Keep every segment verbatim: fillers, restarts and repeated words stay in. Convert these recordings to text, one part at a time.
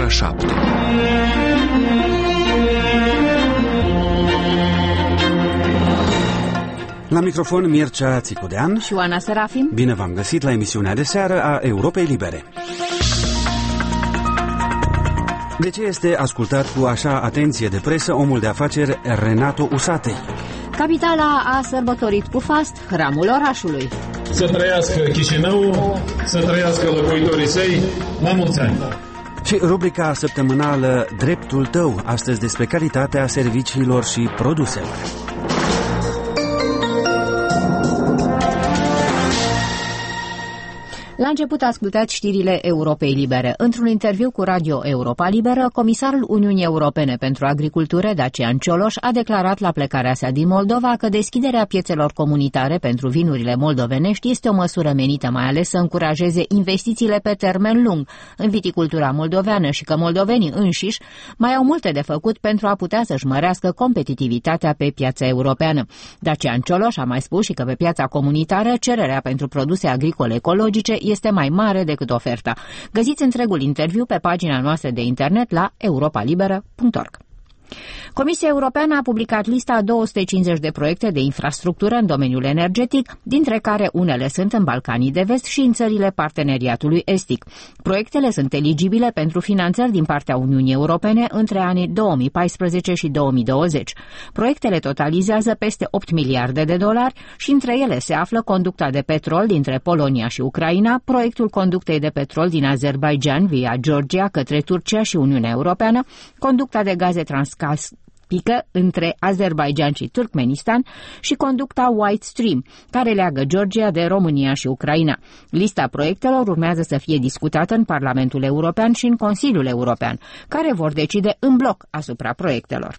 șapte. La microfon Mircea Țicudean și Oana Serafim. Bine v-am găsit la emisiunea de seară a Europei Libere. De ce este ascultat cu așa atenție de presă omul de afaceri Renato Usatăi? Capitala a sărbătorit cu fast hramul orașului. Să trăiască Chișinău, să trăiască locuitorii săi, la mulți ani! Și rubrica săptămânală Dreptul tău, astăzi despre calitatea serviciilor și produselor. La început ascultați știrile Europei Libere. Într-un interviu cu Radio Europa Liberă, comisarul Uniunii Europene pentru Agricultură, Dacian Cioloș, a declarat la plecarea sa din Moldova că deschiderea piețelor comunitare pentru vinurile moldovenești este o măsură menită mai ales să încurajeze investițiile pe termen lung în viticultura moldoveană și că moldovenii înșiși mai au multe de făcut pentru a putea să-și mărească competitivitatea pe piața europeană. Dacian Cioloș a mai spus și că pe piața comunitară cererea pentru produse agricole ecologice este mai mare decât oferta. Găsiți întregul interviu pe pagina noastră de internet la europa liberă punct org. Comisia Europeană a publicat lista a două sute cincizeci de proiecte de infrastructură în domeniul energetic, dintre care unele sunt în Balcanii de Vest și în țările parteneriatului estic. Proiectele sunt eligibile pentru finanțări din partea Uniunii Europene între anii două mii paisprezece și două mii douăzeci. Proiectele totalizează peste opt miliarde de dolari și între ele se află conducta de petrol dintre Polonia și Ucraina, proiectul conductei de petrol din Azerbaijan via Georgia către Turcia și Uniunea Europeană, conducta de gaze transcaspice pică între Azerbaijan și Turkmenistan și conducta White Stream, care leagă Georgia de România și Ucraina. Lista proiectelor urmează să fie discutată în Parlamentul European și în Consiliul European, care vor decide în bloc asupra proiectelor.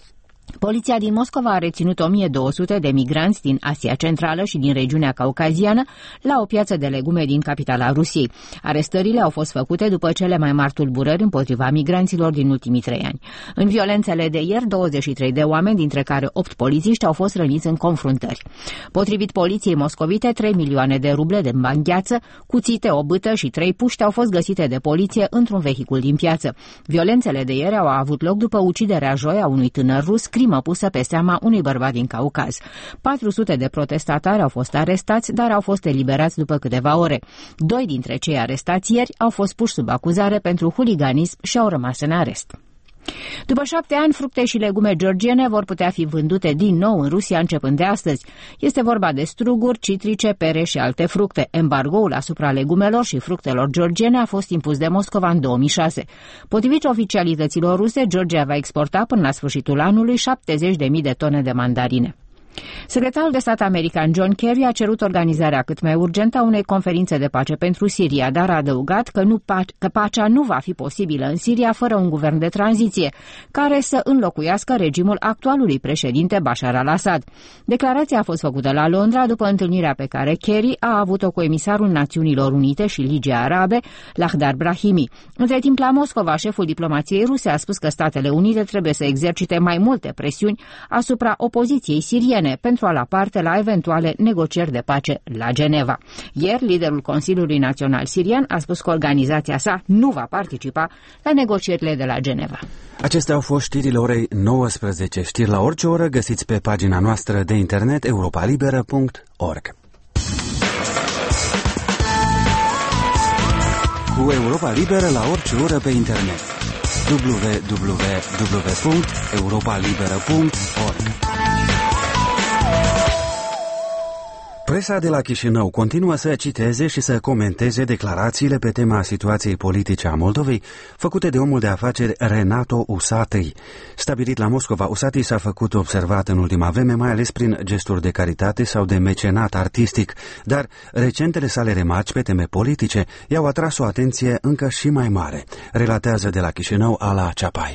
Poliția din Moscova a reținut o mie două sute de migranți din Asia Centrală și din regiunea caucaziană la o piață de legume din capitala Rusiei. Arestările au fost făcute după cele mai mari tulburări împotriva migranților din ultimii trei ani. În violențele de ieri, douăzeci și trei de oameni, dintre care opt polițiști, au fost răniți în confruntări. Potrivit poliției moscovite, trei milioane de ruble de bani gheață, cuțite, o bâtă și trei puști au fost găsite de poliție într-un vehicul din piață. Violențele de ieri au avut loc după uciderea joi a unui tânăr rus, crimă pusă pe seama unui bărbat din Caucaz. patru sute de protestatari au fost arestați, dar au fost eliberați după câteva ore. Doi dintre cei arestați ieri au fost puși sub acuzare pentru huliganism și au rămas în arest. După șapte ani, fructe și legume georgiene vor putea fi vândute din nou în Rusia începând de astăzi. Este vorba de struguri, citrice, pere și alte fructe. Embargoul asupra legumelor și fructelor georgiene a fost impus de Moscova în două mii șase. Potrivit oficialităților ruse, Georgia va exporta până la sfârșitul anului șaptezeci de mii de tone de mandarine. Secretarul de stat american John Kerry a cerut organizarea cât mai urgentă a unei conferințe de pace pentru Siria, dar a adăugat că, nu, că pacea nu va fi posibilă în Siria fără un guvern de tranziție, care să înlocuiască regimul actualului președinte Bashar al-Assad. Declarația a fost făcută la Londra după întâlnirea pe care Kerry a avut-o cu emisarul Națiunilor Unite și Ligii Arabe, Lakhdar Brahimi. Între timp, la Moscova, șeful diplomației ruse a spus că Statele Unite trebuie să exercite mai multe presiuni asupra opoziției siriene pentru a lua parte la eventuale negocieri de pace la Geneva. Ieri, liderul Consiliului Național Sirian a spus că organizația sa nu va participa la negocierile de la Geneva. Acestea au fost știrile orei nouăsprezece. Știri la orice oră găsiți pe pagina noastră de internet europa liberă punct org. Cu Europa Liberă la orice oră pe internet. w w w punct europa liberă punct org. Presa de la Chișinău continuă să citeze și să comenteze declarațiile pe tema situației politice a Moldovei făcute de omul de afaceri Renato Usatăi. Stabilit la Moscova, Usatăi s-a făcut observat în ultima vreme, mai ales prin gesturi de caritate sau de mecenat artistic, dar recentele sale remarci pe teme politice i-au atras o atenție încă și mai mare, relatează de la Chișinău Ala Ceapai.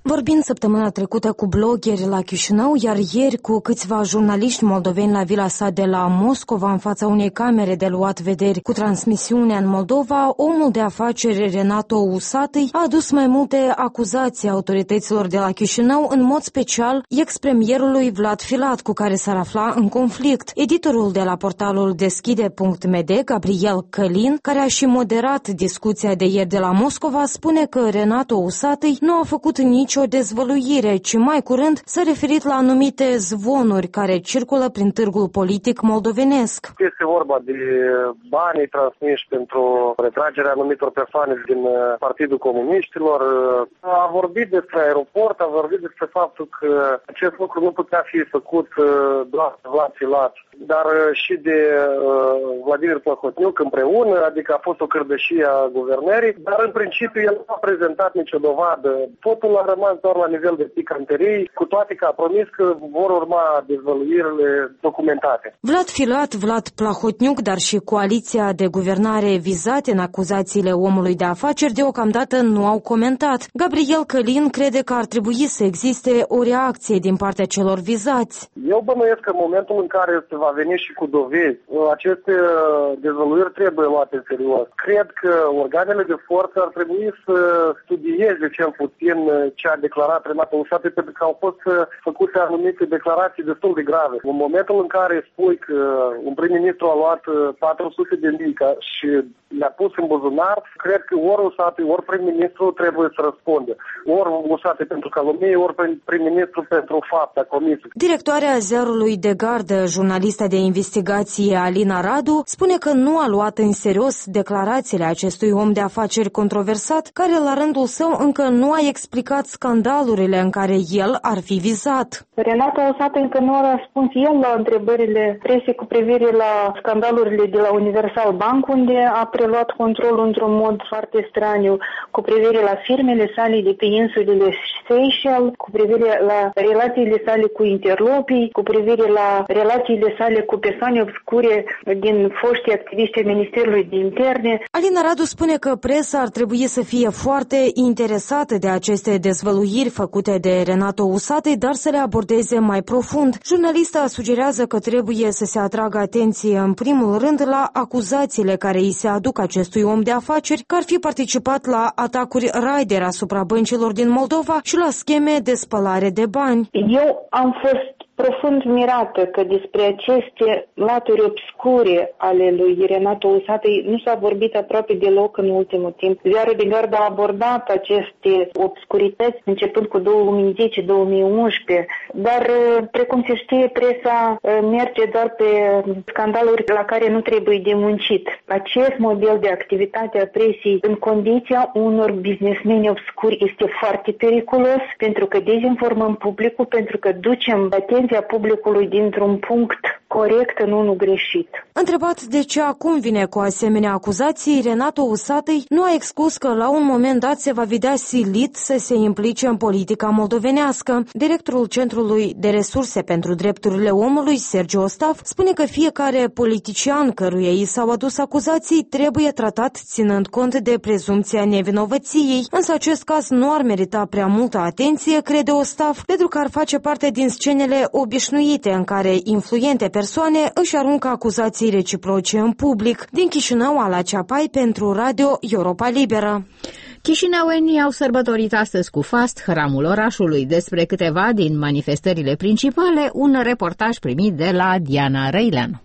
Vorbind săptămâna trecută cu blogeri la Chișinău, iar ieri cu câțiva jurnaliști moldoveni la vila sa de la Moscova, în fața unei camere de luat vederi cu transmisiune în Moldova, omul de afaceri Renato Usatăi a adus mai multe acuzații autorităților de la Chișinău, în mod special ex-premierului Vlad Filat, cu care s-ar afla în conflict. Editorul de la portalul deschide punct m d, Gabriel Călin, care a și moderat discuția de ieri de la Moscova, spune că Renato Usatăi nu a făcut nicio o dezvăluire, ci mai curând s-a referit la anumite zvonuri care circulă prin târgul politic moldovenesc. Este vorba de banii transmiși pentru retragerea anumitor persoane din Partidul Comuniștilor. A vorbit despre aeroport, a vorbit despre faptul că acest lucru nu putea fi făcut doar de Vlad Filat, dar și de uh, Vladimir Plahotniuc împreună, adică a fost o cărdășie a guvernării, dar în principiu el nu a prezentat nicio dovadă. Totul a rămas doar la nivel de picanterii, cu toate că a promis că vor urma dezvăluirile documentate. Vlad Filat, Vlad Plahotniuc, dar și coaliția de guvernare vizate în acuzațiile omului de afaceri deocamdată nu au comentat. Gabriel Călin crede că ar trebui să existe o reacție din partea celor vizați. Eu bănuiesc că în momentul în care se va veni și cu dovezi, aceste dezvăluiri trebuie luate în serios. Cred că organele de forță ar trebui să studieze cel puțin ce a declarat Renato Usatăi, pentru că au fost făcute anumite declarații destul de grave. În momentul în care spui că un prim-ministru a luat patru sute de mii și le-a pus în buzunar, cred că ori Usatăi, ori prim-ministru trebuie să răspundă. Ori Usatăi pentru calomnie, ori prim-ministru pentru fapta comisă. Directoarea ziarului De Gardă, jurnalista de investigație Alina Radu, spune că nu a luat în serios declarațiile acestui om de afaceri controversat, care la rândul său încă nu a explicat scandalurile în care el ar fi vizat. Renato Usatăi încă nu a răspuns el la întrebările presei cu privire la scandalurile de la Universal Bank, unde a preluat controlul într-un mod foarte straniu, cu privire la firmele sale de pe insulele Seychelles, cu privire la relațiile sale cu interlopii, cu privire la relațiile sale cu persoane obscure din foștii activiști ai Ministerului de Interne. Alina Radu spune că presa ar trebui să fie foarte interesată de aceste dezvăluiri făcute de Renato Usatăi, dar să le abordeze mai profund. Jurnalista sugerează că trebuie să se atragă atenție în primul rând la acuzațiile care îi se aduc acestui om de afaceri, că ar fi participat la atacuri raider asupra băncilor din Moldova și la scheme de spălare de bani. Eu am fost profund mirată că despre aceste laturi obscure ale lui Renato Usatăi nu s-a vorbit aproape deloc în ultimul timp. Ziarul De Gardă a abordat aceste obscurități începând cu două mii zece două mii unsprezece, dar, precum se știe, presa merge doar pe scandaluri la care nu trebuie de muncit. Acest model de activitate a presei în condiția unor businessmeni obscuri este foarte periculos, pentru că dezinformăm publicul, pentru că ducem atenția publicului dintr-un punct corect în unul greșit. Întrebat de ce acum vine cu asemenea acuzații, Renato Usatăi nu a exclus că la un moment dat se va vedea silit să se implice în politica moldovenească. Directorul Centrului de Resurse pentru Drepturile Omului, Sergiu Ostaf, spune că fiecare politician căruia i s-au adus acuzații trebuie tratat ținând cont de prezumția nevinovăției, însă acest caz nu ar merita prea multă atenție, crede Ostaf, pentru că ar face parte din scenele obișnuite în care influente persoane își aruncă acuzații reciproce în public. Din Chișinău, Ala Ceapai pentru Radio Europa Liberă. Chișinăuenii au sărbătorit astăzi cu fast hramul orașului. Despre câteva din manifestările principale, un reportaj primit de la Diana Reilean.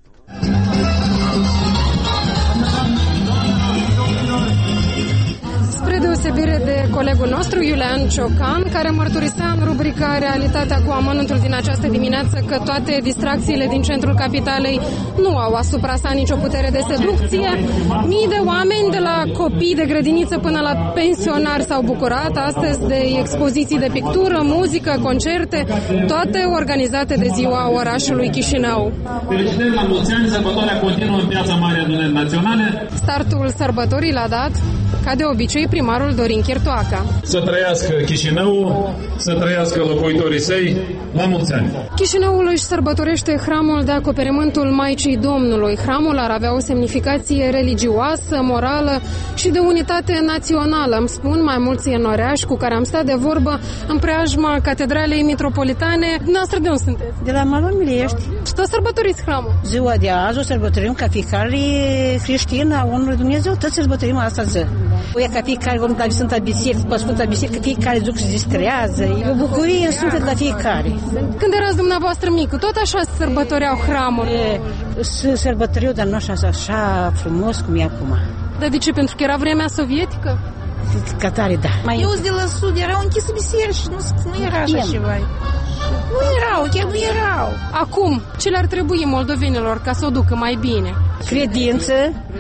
Spre deosebire de colegul nostru, Iulian Ciocan, care mărturisea în rubrica Realitatea cu amănuntul din această dimineață că toate distracțiile din centrul capitalei nu au asupra sa nicio putere de seducție, mii de oameni, de la copii de grădiniță până la pensionari, s-au bucurat astăzi de expoziții de pictură, muzică, concerte, toate organizate de ziua orașului Chișinău. Felicitări la mulți ani, sărbătoarea continuă în Piața Mare Adunării Naționale. Startul sărbătorii l-a dat, ca de obicei, primarul Dorin Chirtoac. Moldova-Republica. Să trăiască Chișinău, să trăiască locuitorii săi, la mulți ani! Chișinăul își sărbătorește hramul de acoperământul Maicii Domnului. Hramul ar avea o semnificație religioasă, morală și de unitate națională, îmi spun mai mulți enoreași cu care am stat de vorbă în preajma Catedralei Mitropolitane. Noastră de unde sunteți? De la Malon Miliești. Și tot sărbătoriți hramul? Ziua de azi o sărbătorim ca fiecare creștin a unui Dumnezeu, tot sărbătorim asta zi. O ca fiecare om la Sfânta Biserică, pe Sfânta Biserică, fiecare duc se distrează. E o bucurie în suflet la fiecare. Când erați dumneavoastră mică, tot așa se sărbătoreau hramul? Se sărbătoreau, dar nu așa, așa frumos cum e acum. Dar de ce? Pentru că era vremea sovietică? Ca tare, da. Mai eu de la sud, erau închise biserici și nu, nu era așa ceva. Nu erau, chiar nu erau. Acum, ce le-ar trebui moldovenilor ca să o ducă mai bine? Credință,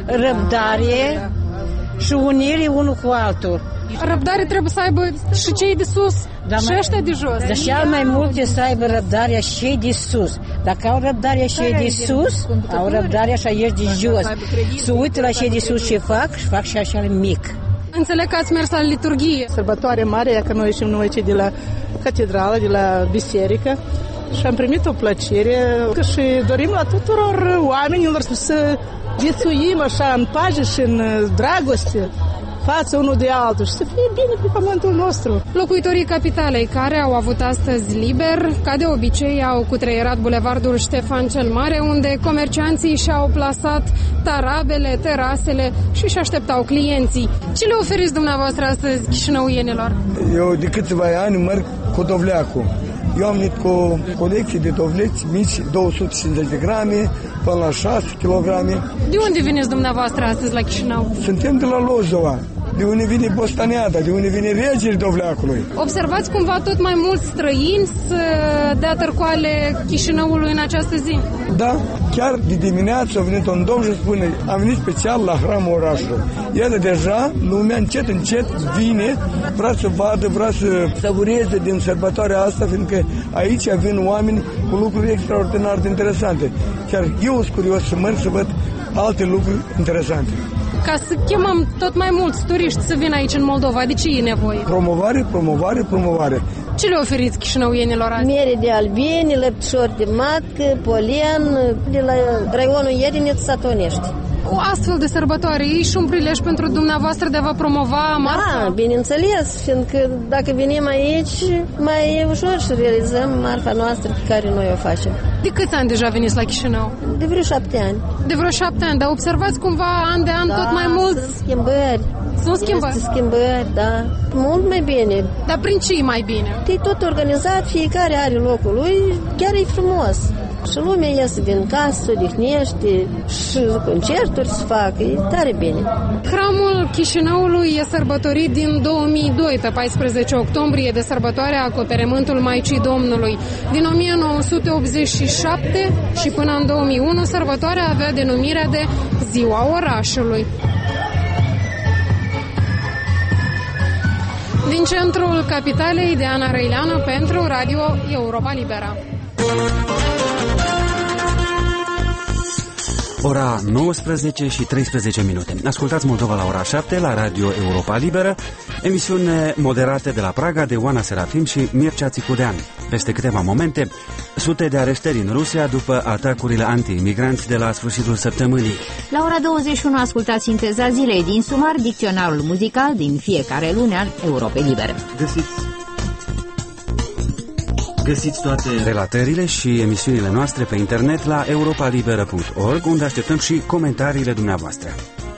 răbdare și unire unul cu altul. Răbdare trebuie să aibă și cei de sus, da, și ăștia de jos. Dar cel mai multe să aibă răbdarea și cei de sus. Dacă au răbdarea și cei de sus, au răbdarea și ești de jos. Să uită la cei de sus ce fac și fac și așa mic. Înțeleg că ați mers la liturghie. Sărbătoare mare, că noi ieșim noi cei de la catedrală, de la biserică și am primit o plăcere și dorim la tuturor oamenilor să viețuim așa în pace și în dragoste față unul de altul și să fie bine pe pământul nostru. Locuitorii capitalei care au avut astăzi liber, ca de obicei, au cutreierat bulevardul Ștefan cel Mare, unde comercianții și-au plasat tarabele, terasele și își așteptau clienții. Ce le oferiți dumneavoastră astăzi chișinăuienilor? Eu de câțiva ani merg cu dovleacul. Eu am venit cu o colecție de dovleți mici, două sute cincizeci de grame, până la șase kilograme. De unde veniți dumneavoastră astăzi la Chișinău? Suntem de la Lozova, de unde vine Bostaniada, de unde vine regele dovleacului. Observați cumva tot mai mulți străini să dea târcoale Chișinăului în această zi? Da, chiar de dimineață a venit un domn și spune, am venit special la hramul orașului. Iată deja, lumea încet, încet vine, vrea să vadă, vrea să savureze din sărbătoarea asta, fiindcă aici vin oameni cu lucruri extraordinar de interesante. Chiar eu sunt curios să merg să văd alte lucruri interesante. Ca să chemăm tot mai mulți turiști să vină aici în Moldova, de ce e nevoie? Promovare, promovare, promovare. Ce le oferiți chișinăuienilor azi? Mere de albini, lăptișori de matcă, polen, de la raionul Ierinit, Satonești. O astfel de sărbătoare e și un prilej pentru dumneavoastră de a vă promova marfa? Da, bineînțeles, fiindcă dacă venim aici, mai e ușor să realizăm marfa noastră pe care noi o facem. De câți ani deja veniți la Chișinău? De vreo șapte ani. De vreo șapte ani, dar observați cumva an de an da, tot mai mulți? sunt schimbări. Sunt schimbări? Este schimbări, da. Mult mai bine. Dar prin ce e mai bine? E tot organizat, fiecare are locul lui, chiar e frumos. Și lumea iese din casă, se odihnește și concerturi se fac, e tare bine. Hramul Chișinăului e sărbătorit din două mii doi, pe paisprezece octombrie, de sărbătoarea acoperământul Maicii Domnului. Din o mie nouă sute optzeci și șapte și până în două mii unu, sărbătoarea avea denumirea de Ziua Orașului. Din centrul capitalei, Diana Răileanu pentru Radio Europa Libera. Ora nouăsprezece și treisprezece minute. Ascultați Moldova la ora șapte la Radio Europa Liberă, emisiune moderată de la Praga de Oana Serafim și Mircea Țicudean. Peste câteva momente, sute de arestări în Rusia după atacurile anti-imigranți de la sfârșitul săptămânii. La ora douăzeci și unu ascultați sinteza zilei din sumar, dicționarul muzical din fiecare luni al Europei Libere. Găsiți Găsiți toate relatările și emisiunile noastre pe internet la europa liberă punct org, unde așteptăm și comentariile dumneavoastră.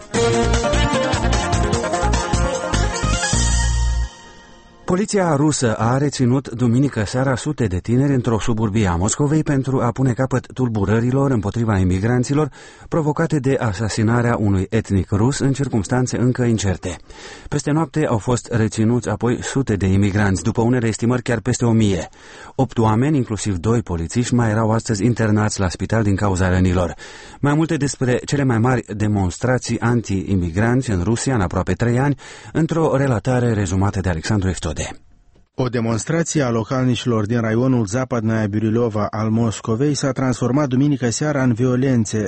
Poliția rusă a reținut duminică seara sute de tineri într-o suburbie a Moscovei pentru a pune capăt tulburărilor împotriva imigranților provocate de asasinarea unui etnic rus în circumstanțe încă incerte. Peste noapte au fost reținuți apoi sute de imigranți, după unele estimări chiar peste o mie. Opt oameni, inclusiv doi polițiști, mai erau astăzi internați la spital din cauza rănilor. Mai multe despre cele mai mari demonstrații anti-imigranți în Rusia în aproape trei ani, într-o relatare rezumată de Alexandru Eftode. O demonstrație a localnicilor din raionul Zapadnaya Birilova al Moscovei s-a transformat duminică seara în violențe.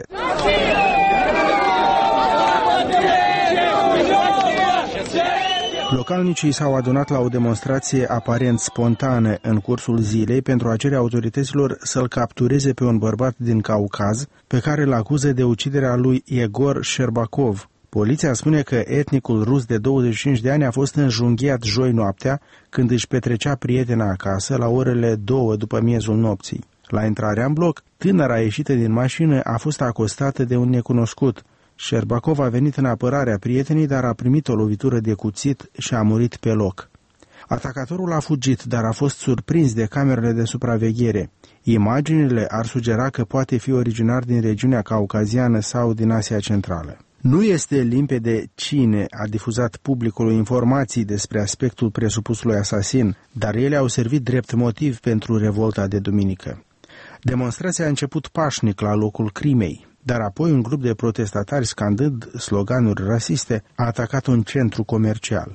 Localnicii s-au adunat la o demonstrație aparent spontană în cursul zilei pentru a cere autorităților să-l captureze pe un bărbat din Caucaz pe care îl acuză de uciderea lui Egor Sherbakov. Poliția spune că etnicul rus de douăzeci și cinci de ani a fost înjunghiat joi noaptea când își petrecea prietena acasă la orele două după miezul nopții. La intrarea în bloc, tânăra ieșită din mașină a fost acostată de un necunoscut. Sherbakov a venit în apărarea prietenii, dar a primit o lovitură de cuțit și a murit pe loc. Atacatorul a fugit, dar a fost surprins de camerele de supraveghere. Imaginile ar sugera că poate fi originar din regiunea caucaziană sau din Asia Centrală. Nu este limpede cine a difuzat publicului informații despre aspectul presupusului asasin, dar ele au servit drept motiv pentru revolta de duminică. Demonstrația a început pașnic la locul crimei, dar apoi un grup de protestatari scandând sloganuri rasiste a atacat un centru comercial.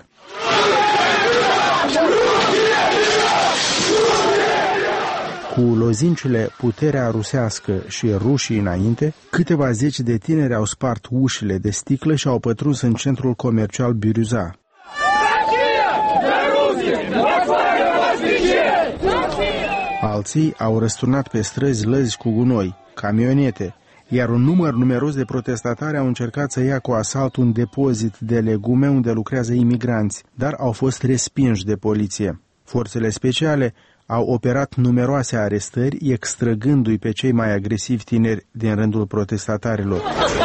Cu lozincile puterea rusească și rușii înainte, câteva zeci de tineri au spart ușile de sticlă și au pătruns în centrul comercial Biruza. Alții au răsturnat pe străzi lăzi cu gunoi, camionete, iar un număr numeros de protestatari au încercat să ia cu asalt un depozit de legume unde lucrează imigranți, dar au fost respinși de poliție. Forțele speciale au operat numeroase arestări, extrăgându-i pe cei mai agresivi tineri din rândul protestatarilor.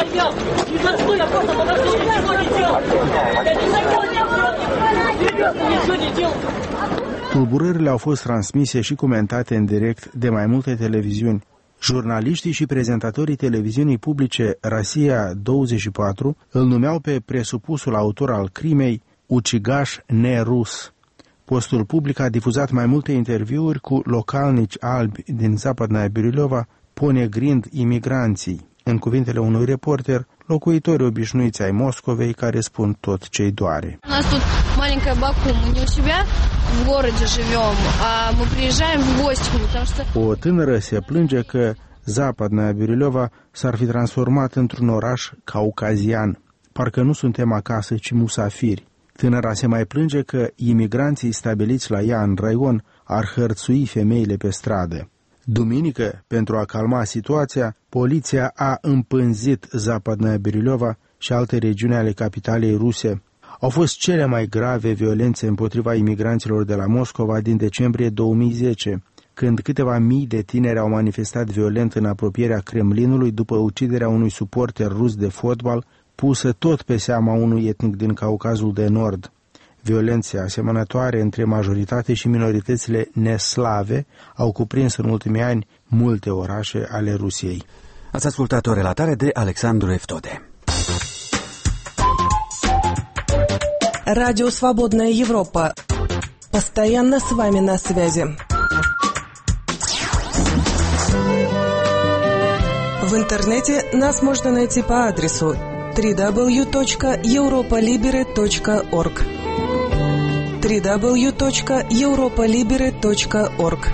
Tulburările au fost transmise și comentate în direct de mai multe televiziuni. Jurnaliștii și prezentatorii televiziunii publice Rosia douăzeci și patru îl numeau pe presupusul autor al crimei ucigaș nerus. Postul public a difuzat mai multe interviuri cu localnici albi din Zapadnaya Birilova, ponegrind imigranții. În cuvintele unui reporter, locuitori obișnuiți ai Moscovei care spun tot ce-i doare. O tânără se plânge că Zapadnaya Birilova s-ar fi transformat într-un oraș caucazian. Parcă nu suntem acasă, ci musafiri. Tânăra se mai plânge că imigranții stabiliți la ea în raion ar hărțui femeile pe stradă. Duminică, pentru a calma situația, poliția a împânzit Zapadnaya Birilova și alte regiuni ale capitalei ruse. Au fost cele mai grave violențe împotriva imigranților de la Moscova din decembrie două mii zece, când câteva mii de tineri au manifestat violent în apropierea Kremlinului după uciderea unui suporter rus de fotbal, pusă tot pe seama unui etnic din Caucazul de Nord. Violențe asemănătoare între majoritate și minoritățile neslave au cuprins în ultimii ani multe orașe ale Rusiei. Ați ascultat o relatare de Alexandru Eftode. Радио «Свободная Европа». Постоянно с вами на связи. В интернете нас можно найти по адресу дабл ю дабл ю дабл ю точка европа либере точка орг дабл ю дабл ю дабл ю точка европа либере точка орг.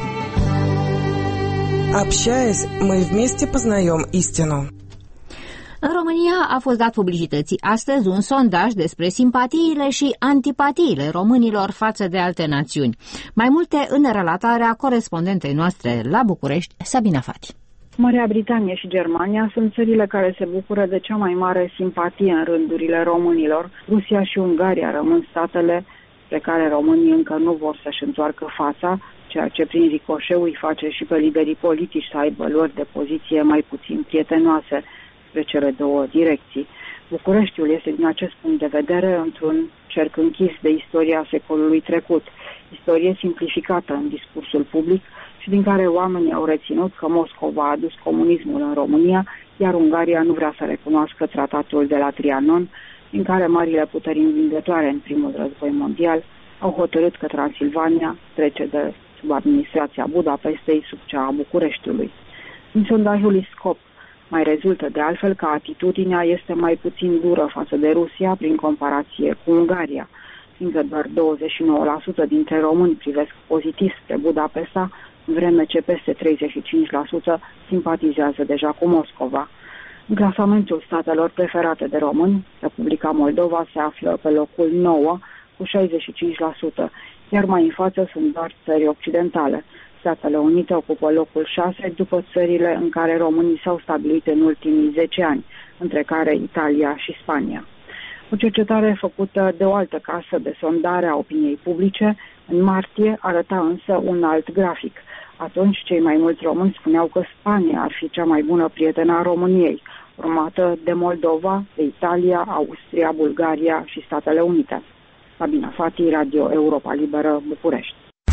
Общаясь, мы вместе познаем истину. În România a fost dat publicității astăzi un sondaj despre simpatiile și antipatiile românilor față de alte națiuni. Mai multe în relatarea corespondentei noastre la București, Sabina Fati. Marea Britanie și Germania sunt țările care se bucură de cea mai mare simpatie în rândurile românilor. Rusia și Ungaria rămân statele pe care românii încă nu vor să-și întoarcă fața, ceea ce prin ricoșeu îi face și pe liderii politici să aibă luări de poziție mai puțin prietenoase spre cele două direcții. Bucureștiul este din acest punct de vedere într-un cerc închis de istoria secolului trecut, istorie simplificată în discursul public și din care oamenii au reținut că Moscova a adus comunismul în România, iar Ungaria nu vrea să recunoască tratatul de la Trianon, din care marile puteri învingătoare în primul război mondial au hotărât că Transilvania trece de sub administrația Budapestei sub cea a Bucureștiului. Din sondajul I S C O P mai rezultă de altfel că atitudinea este mai puțin dură față de Rusia prin comparație cu Ungaria, fiindcă doar douăzeci și nouă la sută dintre români privesc pozitiv spre Budapesta, în vreme ce peste treizeci și cinci la sută simpatizează deja cu Moscova. În clasamentul statelor preferate de români, Republica Moldova se află pe locul nouă, cu șaizeci și cinci la sută, iar mai în față sunt doar țări occidentale. Statele Unite ocupă locul șase după țările în care românii s-au stabilit în ultimii zece ani, între care Italia și Spania. O cercetare făcută de o altă casă de sondare a opiniei publice în martie arăta însă un alt grafic. Atunci, cei mai mulți români spuneau că Spania ar fi cea mai bună prietenă a României, urmată de Moldova, de Italia, Austria, Bulgaria și Statele Unite. Sabina Fati, Radio Europa Liberă, București.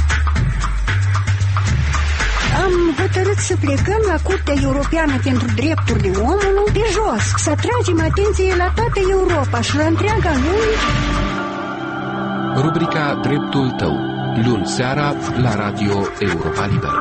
Am hotărât să plecăm la Curtea Europeană pentru Drepturile Omului pe jos, să atragem atenție la toată Europa și la întreaga lume. Rubrica Dreptul tău, luni seara la Radio Europa Liberă.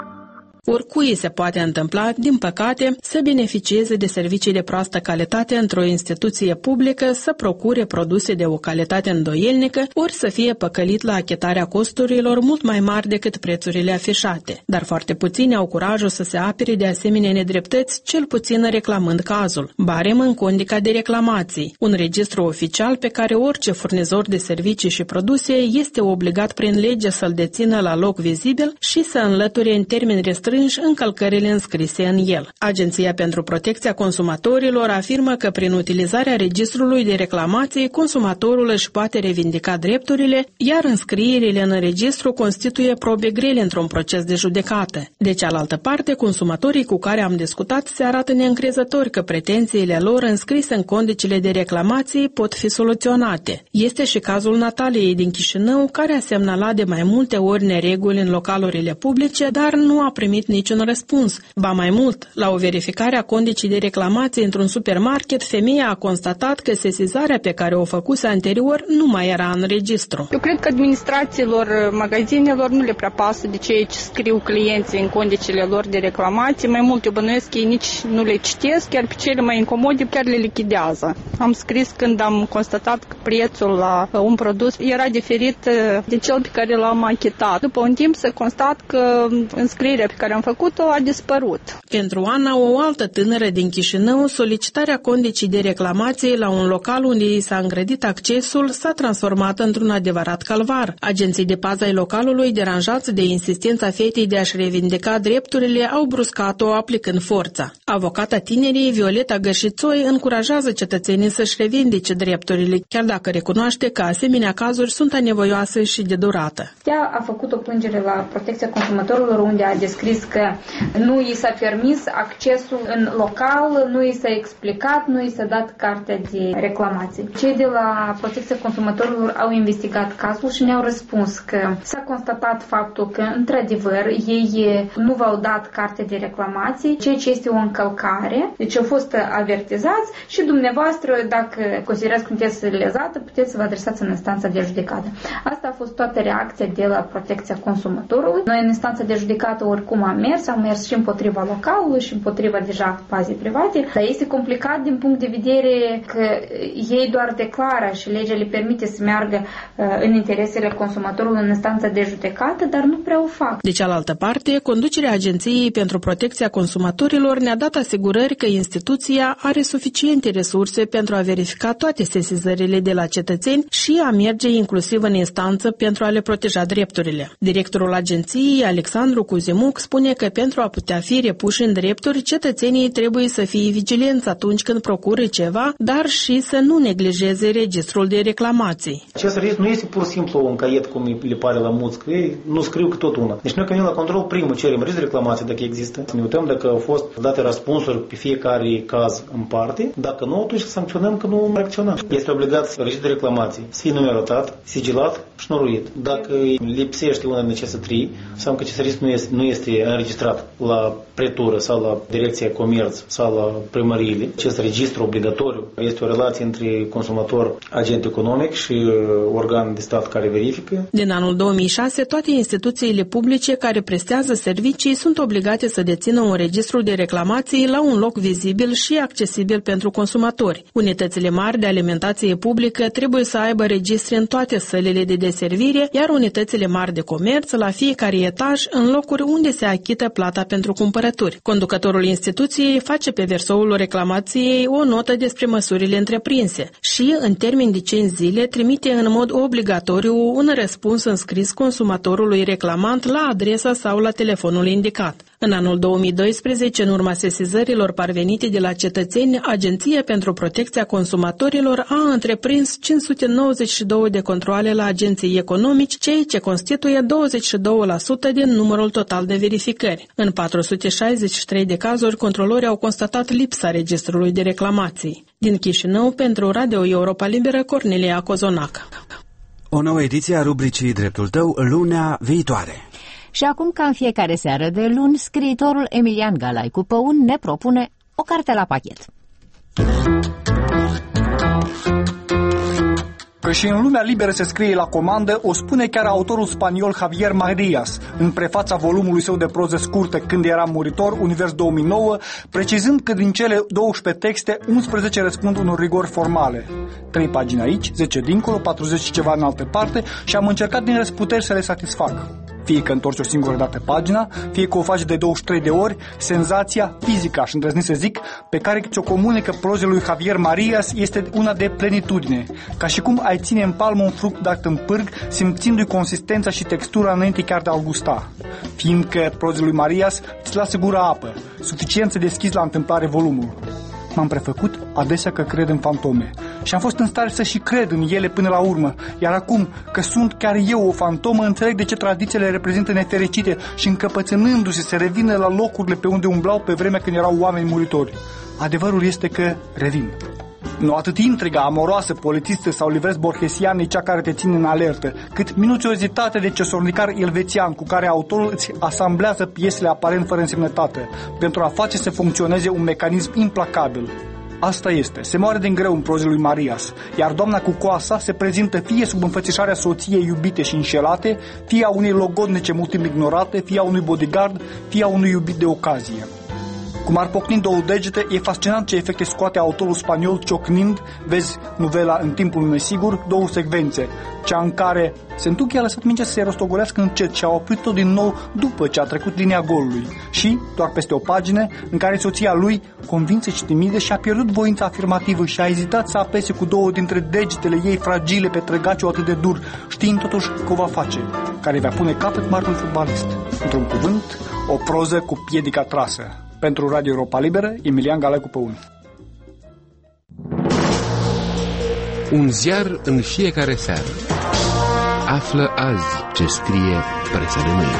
Oricui se poate întâmpla, din păcate, să beneficieze de servicii de proastă calitate într-o instituție publică, să procure produse de o calitate îndoielnică, ori să fie păcălit la achitarea costurilor mult mai mari decât prețurile afișate. Dar foarte puțini au curajul să se apere de asemenea nedreptăți, cel puțin reclamând cazul. Barem în condica de reclamații, un registru oficial pe care orice furnizor de servicii și produse este obligat prin lege să-l dețină la loc vizibil și să înlăture în termeni restrânși încălcările înscrise în el. Agenția pentru Protecția Consumatorilor afirmă că prin utilizarea registrului de reclamații, consumatorul își poate revindica drepturile, iar înscrierile în registru constituie probe grele într-un proces de judecată. De cealaltă parte, consumatorii cu care am discutat se arată neîncrezători că pretențiile lor înscrise în condicile de reclamații pot fi soluționate. Este și cazul Nataliei din Chișinău, care a semnalat de mai multe ori nereguli în localurile publice, dar nu a primit niciun răspuns. Ba mai mult, la o verificare a condicii de reclamație într-un supermarket, femeia a constatat că sesizarea pe care o făcuse anterior nu mai era în registru. Eu cred că administrațiilor magazinelor nu le prea pasă de ceea ce scriu clienții în condiciile lor de reclamație. Mai mult, eu bănuiesc că ei nici nu le citesc, chiar pe cele mai incomode chiar le lichidează. Am scris când am constatat că prețul la un produs era diferit de cel pe care l-am achitat. După un timp se constat că înscrierea pe care am făcut-o a dispărut. Pentru Ana, o altă tânără din Chișinău, solicitarea condicii de reclamație la un local unde i s-a îngrădit accesul s-a transformat într-un adevărat calvar. Agenții de pază ai localului, deranjați de insistența fetei de a-și revindica drepturile, au bruscat-o aplicând forța. Avocata tinerii, Violeta Gărșițoi, încurajează cetățenii să-și revindice drepturile, chiar dacă recunoaște că asemenea cazuri sunt anevoioase și de durată. Ea a făcut o plângere la Protecția Consumatorilor, unde a descris că nu i s-a permis accesul în local, nu i s-a explicat, nu i s-a dat cartea de reclamații. Cei de la Protecția Consumatorilor au investigat cazul și ne-au răspuns că s-a constatat faptul că, într-adevăr, ei nu v-au dat cartea de reclamații, ceea ce este o încălcare, deci au fost avertizați și dumneavoastră, dacă considerați că sunteți lezată, puteți să vă adresați în instanța de judecată. Asta a fost toată reacția de la Protecția Consumatorului. Noi în instanța de judecată oricum am mers, am mers și împotriva localului și împotriva deja bazei private, dar este complicat din punct de vedere că ei doar declară și legea le permite să meargă uh, în interesele consumatorului în instanța de judecată, dar nu prea o fac. De cealaltă parte, conducerea Agenției pentru Protecția Consumatorilor ne-a dat asigurări că instituția are suficiente resurse pentru a verifica toate sesizările de la cetățeni și a merge inclusiv în instanță pentru a le proteja drepturile. Directorul agenției, Alexandru Cuzimuc, spune că pentru a putea fi repuși în drepturi, cetățenii trebuie să fie vigilenți atunci când procură ceva, dar și să nu neglijeze registrul de reclamații. Acest registru nu este pur și simplu un caiet, cum le pare la mulți, că ei nu scriu că tot una. Deci noi când venim la control, primul cerem registru de reclamații dacă există. Ne uităm dacă au fost date răspunsuri pe fiecare caz în parte. Dacă nu, atunci sancționăm că nu reacționăm. Este obligat registrul de reclamații să fie numerotat, sigilat și șnuruit. Dacă lipsește una din aceste trei, înseamnă că acest registru nu este, nu este înregistrat la pretură sau la Direcția Comerț sau la primăriile. Acest registru obligatoriu este o relație între consumator, agent economic și organ de stat care verifică. Din anul două mii șase, toate instituțiile publice care prestează servicii sunt obligate să dețină un registru de reclamații la un loc vizibil și accesibil pentru consumatori. Unitățile mari de alimentație publică trebuie să aibă registre în toate sălile de deservire, iar unitățile mari de comerț la fiecare etaj în locuri unde se achită plata pentru cumpărături. Conducătorul instituției face pe versoul reclamației o notă despre măsurile întreprinse și, în termen de cinci zile, trimite în mod obligatoriu un răspuns înscris consumatorului reclamant la adresa sau la telefonul indicat. În anul două mii doisprezece, în urma sesizărilor parvenite de la cetățeni, Agenția pentru Protecția Consumatorilor a întreprins cinci sute nouăzeci și două de controale la agenții economici, ceea ce constituie douăzeci și doi la sută din numărul total de verificări. În patru sute șaizeci și trei de cazuri, controlorii au constatat lipsa registrului de reclamații. Din Chișinău, pentru Radio Europa Liberă, Cornelia Cozonac. O nouă ediție a rubricii Dreptul Tău, lunea viitoare. Și acum, ca în fiecare seară de luni, scriitorul Emilian Galaicu Păun ne propune o carte la pachet. Că și în lumea liberă se scrie la comandă, o spune chiar autorul spaniol Javier Marías, în prefața volumului său de proză scurtă Când eram muritor, Univers două mii nouă, precizând că din cele douăsprezece texte, unsprezece răspund unor rigori formale. Trei pagini aici, zece dincolo, patruzeci și ceva în altă parte și am încercat din răsputeri să le satisfac. Fie că întorci o singură dată pagina, fie că o faci de douăzeci și trei de ori, senzația fizică, aș îndrăzni să zic, pe care ți-o comunică prozele lui Javier Marías este una de plenitudine, ca și cum ai ține în palmă un fruct dat în pârg, simțindu-i consistența și textura înainte chiar de a-l gusta. Fiindcă prozele lui Marías îți lasă gura apă, suficient să deschizi la întâmplare volumul. M-am prefăcut adesea că cred în fantome și am fost în stare să și cred în ele până la urmă, iar acum că sunt chiar eu o fantomă, înțeleg de ce tradițiile reprezintă nefericite și încăpățânându-se se revină la locurile pe unde umblau pe vremea când erau oameni muritori. Adevărul este că revin. Nu atât intriga amoroasă, politistă sau livres borgesian e cea care te ține în alertă, cât minuțiozitatea de cesornicar elvețian cu care autorul îți asamblează piesele aparent fără însemnătate, pentru a face să funcționeze un mecanism implacabil. Asta este, se moare din greu în prozele lui Marías, iar doamna cu coasa se prezintă fie sub înfățișarea soției iubite și înșelate, fie a unei logodnice mult timp ignorate, fie a unui bodyguard, fie a unui iubit de ocazie. Cum ar pocni două degete, e fascinant ce efecte scoate autorul spaniol ciocnind, vezi novela În timpul nesigur, două secvențe, cea în care se întuchia lăsat mingea să se rostogolească încet și a oprit-o din nou după ce a trecut linia golului și, doar peste o pagină, în care soția lui, convinsă și timidă, și-a pierdut voința afirmativă și a ezitat să apese cu două dintre degetele ei fragile pe trăgaciul atât de dur, știind totuși că o va face, care va pune capăt marelui fotbalist. Într-un cuvânt, o proză cu piedica trasă. Pentru Radio Europa Liberă, Emilian Galaicu Păun. Un ziar în fiecare seară. Află azi ce scrie presa de mâine.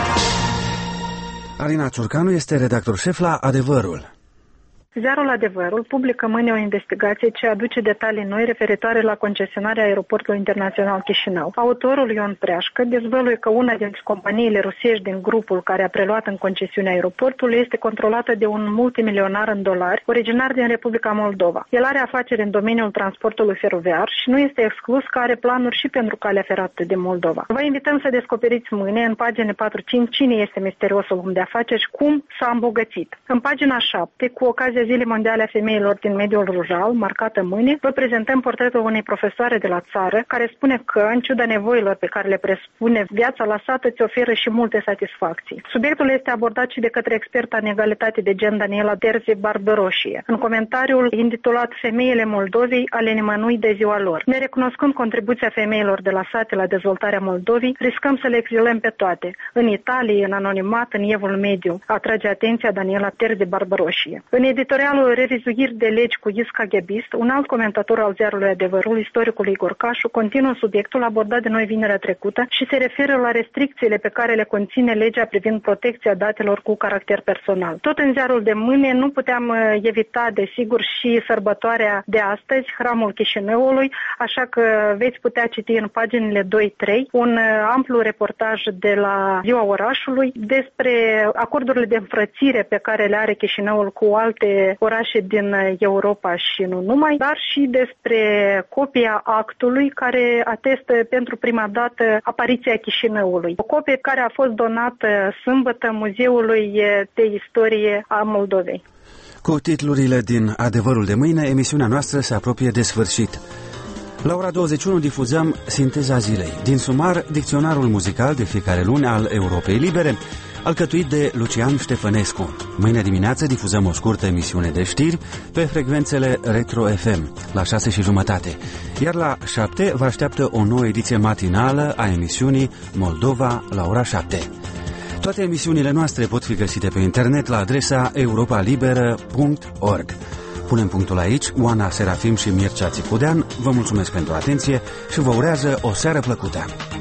Alina Țurcanu este redactor șef la Adevărul. Ziarul Adevărul publică mâine o investigație ce aduce detalii noi referitoare la concesionarea aeroportului internațional Chișinău. Autorul Ion Preașcă dezvăluie că una dintre companiile rusești din grupul care a preluat în concesiune aeroportul este controlată de un multimilionar în dolari, originar din Republica Moldova. El are afaceri în domeniul transportului feroviar și nu este exclus că are planuri și pentru calea ferată de Moldova. Vă invităm să descoperiți mâine în pagina patru cinci cine este misteriosul om de afaceri și cum s-a îmbogățit. În pagina șapte, cu ocazia Zilei Mondiale a Femeilor din mediul rural, marcată mâine, vă prezentăm portretul unei profesoare de la țară care spune că, în ciuda nevoilor pe care le presupune viața la sat, îți oferă și multe satisfacții. Subiectul este abordat și de către experta în egalitate de gen Daniela Terzi Barbăroșie, în comentariul intitulat Femeile Moldovei ale nimănui de ziua lor. Nerecunoscând contribuția femeilor de la sate la dezvoltarea Moldovei, riscăm să le exilăm pe toate. În Italie, în anonimat, în Evul Mediu, atrage atenția Daniela Terzi Barbăroșie. În editorialul Revizuiri de legi cu Isca Ghebist, un alt comentator al ziarului Adevărul, istoricul Igor Cașu, continuă subiectul abordat de noi vinerea trecută și se referă la restricțiile pe care le conține legea privind protecția datelor cu caracter personal. Tot în ziarul de mâine nu puteam evita, desigur, și sărbătoarea de astăzi, Hramul Chișinăului, așa că veți putea citi în paginile doi trei un amplu reportaj de la Ziua Orașului despre acordurile de înfrățire pe care le are Chișinăul cu alte orașe din Europa și nu numai, dar și despre copia actului care atestă pentru prima dată apariția Chișinăului. O copie care a fost donată sâmbătă Muzeului de Istorie a Moldovei. Cu titlurile din Adevărul de mâine, emisiunea noastră se apropie de sfârșit. La ora douăzeci și unu difuzăm Sinteza zilei. Din sumar, dicționarul muzical de fiecare luni al Europei Libere, alcătuit de Lucian Ștefănescu. Mâine dimineață difuzăm o scurtă emisiune de știri pe frecvențele Retro F M la șase și jumătate, iar la șapte vă așteaptă o nouă ediție matinală a emisiunii Moldova la ora șapte. Toate emisiunile noastre pot fi găsite pe internet la adresa europa liberă punct org. Punem punctul aici. Oana Serafim și Mircea Țicudean vă mulțumesc pentru atenție și vă urează o seară plăcută.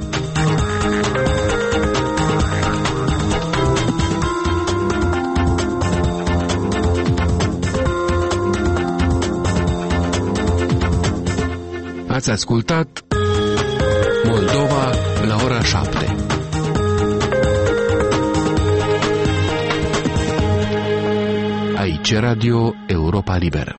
Ați ascultat Moldova la ora șapte. Aici Radio Europa Liberă.